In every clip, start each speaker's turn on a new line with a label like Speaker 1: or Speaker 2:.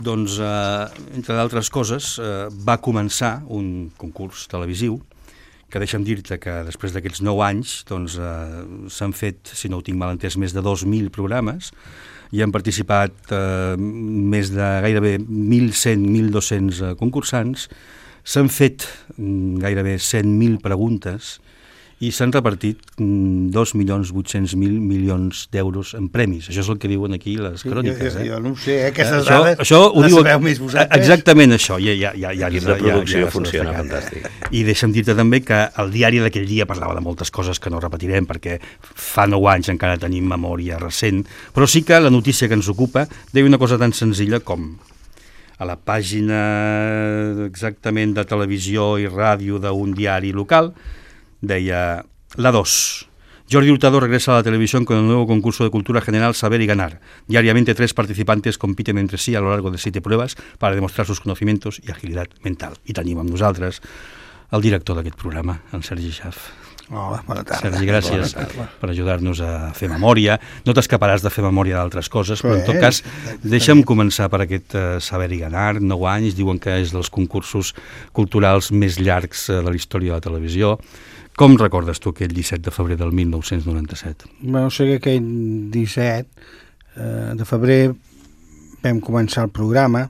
Speaker 1: Doncs, entre d'altres coses, va començar un concurs televisiu que deixa'm dir-te que després d'aquests 9 anys doncs, s'han fet, si no ho tinc mal entès, més de 2.000 programes. Hi han participat més de gairebé 1.100, 1.200 concursants. S'han fet gairebé 100.000 preguntes i s'han repartit 2.800.000 milions d'euros en premis. Això és el que diuen aquí les cròniques.
Speaker 2: Jo no ho sé, aquestes dades
Speaker 1: això ho
Speaker 2: les
Speaker 1: diu,
Speaker 2: sabeu més vosaltres.
Speaker 1: exactament això.
Speaker 3: I la producció funciona fantàstic.
Speaker 1: I deixa'm dir-te també que el diari d'aquell dia parlava de moltes coses que no repetirem perquè fa 9 anys encara tenim memòria recent, però sí que la notícia que ens ocupa deia una cosa tan senzilla com a la pàgina exactament de televisió i ràdio d'un diari local, deia la 2. Jordi Hurtado regresa a la televisión con el nuevo concurso de cultura general Saber y Ganar. Diariamente 3 participantes compiten entre sí a lo largo de 7 pruebas para demostrar sus conocimientos y agilidad mental. I tenim amb nosaltres el director d'aquest programa, en Sergi Schaff.
Speaker 2: Hola, bona tarda.
Speaker 1: Sergi, gràcies per ajudar-nos a fer memòria. No t'escaparàs de fer memòria d'altres coses, però en tot cas, deixa'm començar per aquest Saber i Ganar. 9 anys, diuen que és dels concursos culturals més llargs de la història de la televisió. Com recordes tu aquell 17 de febrer del 1997?
Speaker 2: Bueno, sé que aquell 17 de febrer vam començar el programa.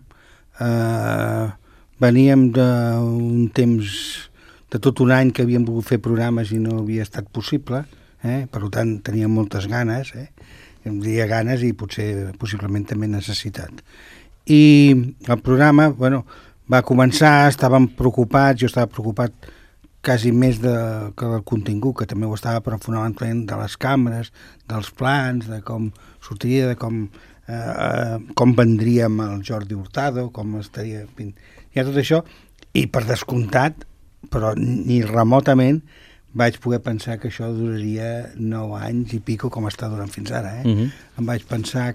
Speaker 2: Veníem d'un temps de tot un any que havíem volgut fer programes i no havia estat possible, per tant teníem moltes ganes, em diria ganes i possiblement també necessitat. I el programa, bueno, va començar, estàvem preocupats, jo estava preocupat quasi més que del contingut, que també ho estava, però fonamentalment de les càmeres, dels plans, de com sortiria, de com vendríem el Jordi Hurtado, com estaria... Ja tot això, i per descomptat, però ni remotament vaig poder pensar que això duraria 9 anys i pico com està durant fins ara. Em vaig pensar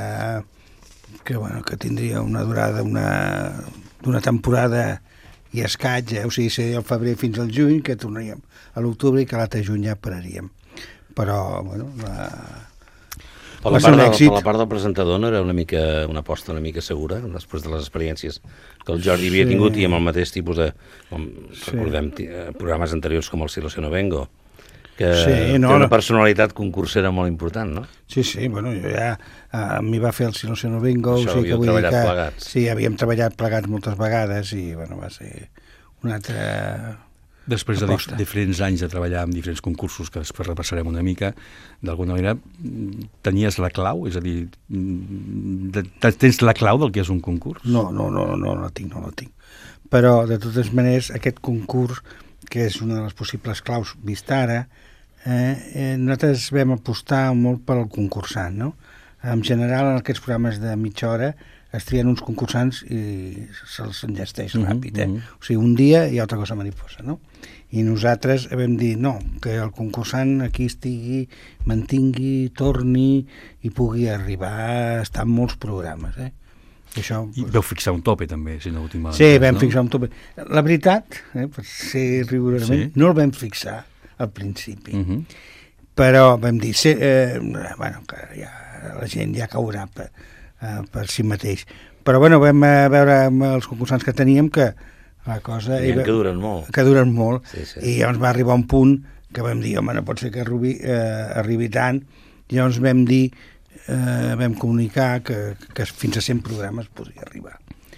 Speaker 2: que tindria una durada d'una temporada i escaig, o sigui, seria el febrer fins al juny, que tornaríem a l'octubre i que l'altre juny ja pararíem. Però, bueno,
Speaker 3: per la part del presentador no era una aposta una mica segura, després de les experiències que el Jordi havia tingut i amb el mateix tipus de, recordem, programes anteriors com el Silencio no vengo, que té una personalitat concursera molt important, no?
Speaker 2: Sí, bueno, jo ja m'hi va fer el Silencio no vengo.
Speaker 3: Això havíeu treballat plegats.
Speaker 2: Sí, havíem treballat plegats moltes vegades i, bueno, va ser una altra...
Speaker 1: Després de diferents anys de treballar en diferents concursos, que després repassarem una mica, d'alguna manera tenies la clau? És a dir, tens la clau del que és un concurs?
Speaker 2: No la tinc. Però, de totes maneres, aquest concurs, que és una de les possibles claus vist ara, nosaltres vam apostar molt pel concursant, no? En general, en aquests programes de mitja hora es trien uns concursants i se'ls enllesteix ràpid, O sigui, un dia i altra cosa mariposa, no? I nosaltres vam dir, no, que el concursant aquí estigui, mantingui, torni i pugui arribar a estar en molts programes, Això,
Speaker 1: I vau fixar un tope també, si no ho tinc mal.
Speaker 2: Sí, vam fixar un tope. La veritat, per ser rigorosament, no el vam fixar al principi, però vam dir, bueno, que ja, la gent ja caurà per si mateix. Però bueno, vam veure amb els concursants que teníem que la cosa...
Speaker 3: que duren molt.
Speaker 2: Que duren molt,
Speaker 3: sí.
Speaker 2: I llavors va arribar un punt que vam dir, home, no pot ser que arribi tant, i llavors vam comunicar que fins a 100 programes podria arribar.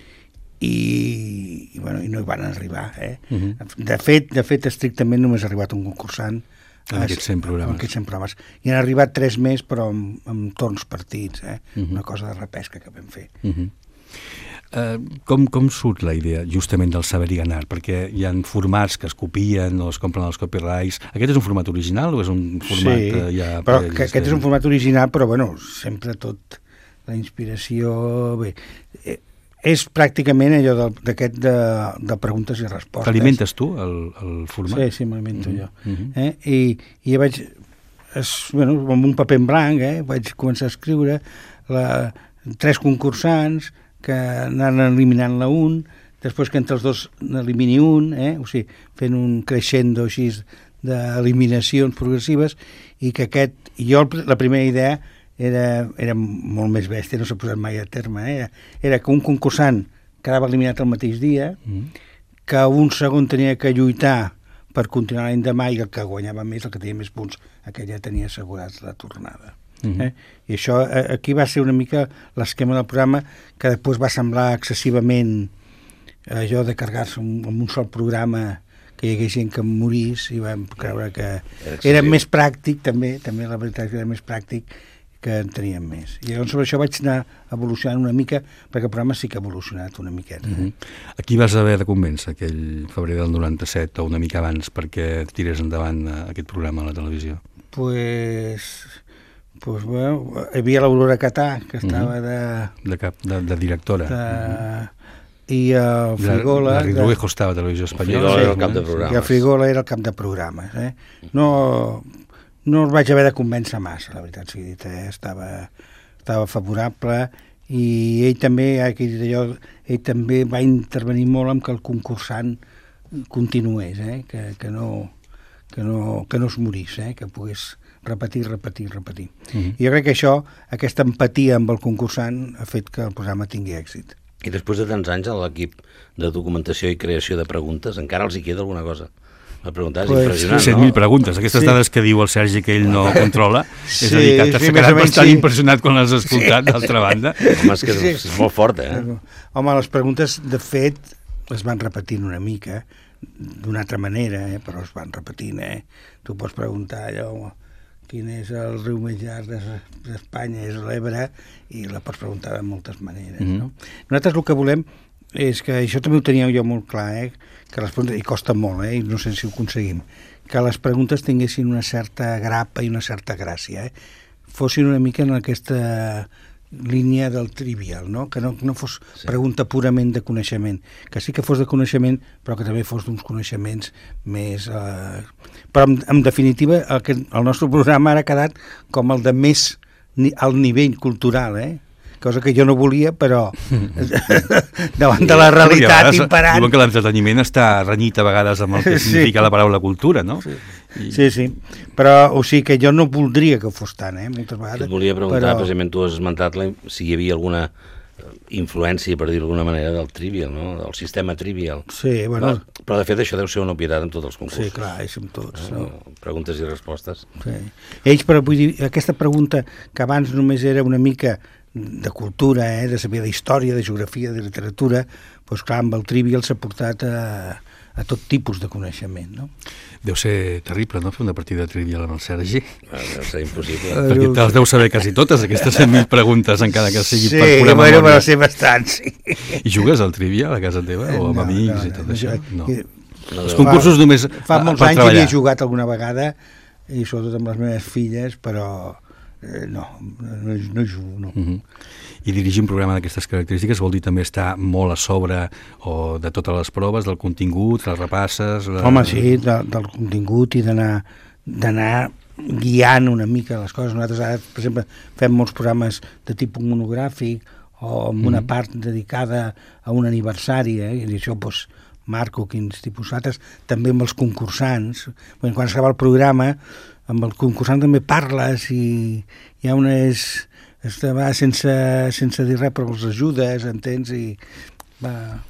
Speaker 2: I no hi van arribar. De fet, estrictament només ha arribat un concursant
Speaker 1: en aquests 100
Speaker 2: programes. I han arribat 3 més, però amb torns partits, una cosa de repesca que vam fer.
Speaker 1: Com surt la idea justament del Saber i Ganar? Perquè hi ha formats que es copien o es compren els copyrights. Aquest és un format original o és un format ja...
Speaker 2: Però aquest és un format original, però bueno, sempre tot la inspiració... Bé, és pràcticament allò d'aquest de preguntes i respostes.
Speaker 1: T'alimentes tu, el format?
Speaker 2: Sí, m'alimento jo. I jo vaig, amb un paper en blanc, vaig començar a escriure 3 concursants que anaven eliminant-la un, després que entre els dos n'elimini un, o sigui, fent un crescendo així d'eliminacions progressives, i que la primera idea era molt més bèstia, no s'ha posat mai a terme. Era que un concursant quedava eliminat el mateix dia, que un segon tenia que lluitar per continuar l'any demà i el que guanyava més, el que tenia més punts, aquell ja tenia assegurat la tornada. I això aquí va ser una mica l'esquema del programa, que després va semblar excessivament allò de carregar-se amb un sol programa, que hi hagués gent que morís, i vam creure que era més pràctic, també la veritat que era més pràctic, que en teníem més. I llavors sobre això vaig anar evolucionant una mica, perquè el programa sí que ha evolucionat una miqueta.
Speaker 1: A qui vas haver de convèncer aquell febrer del 97 o una mica abans perquè tirés endavant aquest programa a la televisió?
Speaker 2: Bueno, hi havia l'Aurora Catà, que estava
Speaker 1: de directora.
Speaker 2: I el Frigola...
Speaker 1: La Ridruejo estava a Televisió Espanyola.
Speaker 3: El Frigola era el cap de programes.
Speaker 2: I el Frigola era el cap de programes. No el vaig haver de convèncer massa, la veritat sigui dit. Estava favorable i ell també va intervenir molt en que el concursant continués, que no es morís, que pogués repetir. I jo crec que això, aquesta empatia amb el concursant, ha fet que el programa tingui èxit.
Speaker 3: I després de tants anys a l'equip de documentació i creació de preguntes, encara els hi queda alguna cosa? La pregunta és impressionant,
Speaker 1: 100.000 preguntes. Aquestes dades que diu el Sergi que ell no controla, és a dir, que t'has quedat bastant impressionat quan l'has escoltat, d'altra banda.
Speaker 3: Home, és que és molt fort,
Speaker 2: Home, les preguntes, de fet, les van repetint una mica, d'una altra manera, però es van repetint. Tu pots preguntar allò, quin és el riu més llarg d'Espanya, és l'Ebre, i la pots preguntar de moltes maneres. Nosaltres el que volem és que, això també ho teníeu jo molt clar, que les preguntes, i costa molt, i no sé si ho aconseguim, que les preguntes tinguessin una certa grapa i una certa gràcia, fossin una mica en aquesta línia del trivial, que no fos pregunta purament de coneixement, que sí que fos de coneixement, però que també fos d'uns coneixements més... Però, en definitiva, el nostre programa ara ha quedat com el de més alt nivell cultural, cosa que jo no volia, però davant de la realitat imperant...
Speaker 1: Diuen que l'entreteniment està renyit a vegades amb el que significa la paraula cultura, no?
Speaker 2: Sí, però o sigui que jo no voldria que fos tant, moltes vegades.
Speaker 3: Et volia preguntar, precisament tu has esmentat si hi havia alguna influència, per dir-ho d'alguna manera, del trivial, no? Del sistema trivial.
Speaker 2: Sí, bueno...
Speaker 3: Però de fet això deu ser una obvietat en tots els concursos.
Speaker 2: Sí, clar, és amb tots.
Speaker 3: Preguntes i respostes.
Speaker 2: Sí. Ells, però vull dir, aquesta pregunta que abans només era una mica de cultura, de saber d'història, de geografia, de literatura, doncs clar, amb el trivial s'ha portat a tot tipus de coneixement, no?
Speaker 1: Deu ser terrible, no?, fer una partida de trivial amb el Sergi.
Speaker 3: Deu ser impossible.
Speaker 1: Perquè te les deu saber quasi totes, aquestes 100.000 preguntes, encara que sigui per
Speaker 2: Sí,
Speaker 1: pura memòria.
Speaker 2: però sé bastant, sí.
Speaker 1: I jugues al trivial a casa teva, o amb amics i tot això? No.
Speaker 2: Els
Speaker 1: concursos només
Speaker 2: fa molts anys hi havia jugat alguna vegada, i sobretot amb les meves filles, però no jugo, no.
Speaker 1: I dirigir un programa d'aquestes característiques vol dir també estar molt a sobre de totes les proves, del contingut, les repasses...
Speaker 2: Home, sí, del contingut i d'anar guiant una mica les coses. Nosaltres ara, per exemple, fem molts programes de tipus monogràfic o amb una part dedicada a un aniversari, i això doncs marco quins tipus altres, també amb els concursants. Quan es grava el programa, amb el concursant també parles i hi ha unes... va sense dir res, però els ajudes, entens? I va...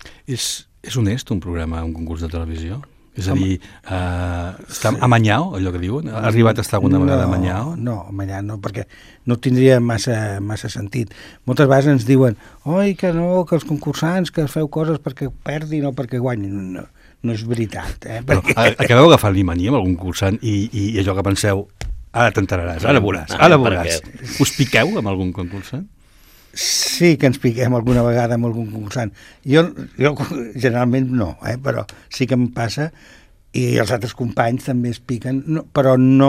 Speaker 1: És honest un programa, un concurs de televisió? És a dir, està a Manyao, allò que diuen? Ha arribat a estar alguna vegada a Manyao?
Speaker 2: No, a Manyao no, perquè no tindria massa sentit. Moltes vegades ens diuen que no, que els concursants que feu coses perquè perdin o perquè guanyin. No és veritat.
Speaker 1: Perquè... Acabeu agafant l'imania amb algun concursant i allò que penseu, ara t'enteraràs, ara veuràs. Us piqueu amb algun concursant?
Speaker 2: Sí que ens piquem alguna vegada amb algun concursant. Jo generalment no, però sí que em passa, i els altres companys també es piquen, però no...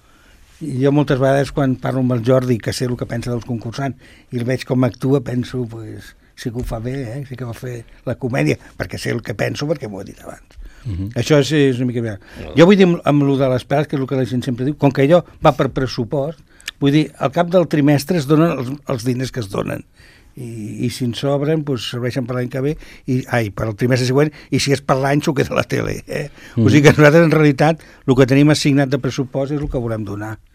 Speaker 2: Jo moltes vegades quan parlo amb el Jordi, que sé el que pensa dels concursants, i el veig com actua, penso, pues, sí que ho fa bé, sí que va fer la comèdia, perquè sé el que penso, perquè m'ho he dit abans. Això és una mica bé. Jo vull dir, amb el de les peles, que és el que la gent sempre diu, com que allò va per pressupost, vull dir, al cap del trimestre es donen els diners que es donen, i si en sobren, doncs serveixen per l'any que ve, per al trimestre següent, i si és per l'any s'ho queda a la tele. O sigui que nosaltres, en realitat, el que tenim assignat de pressupost és el que volem donar.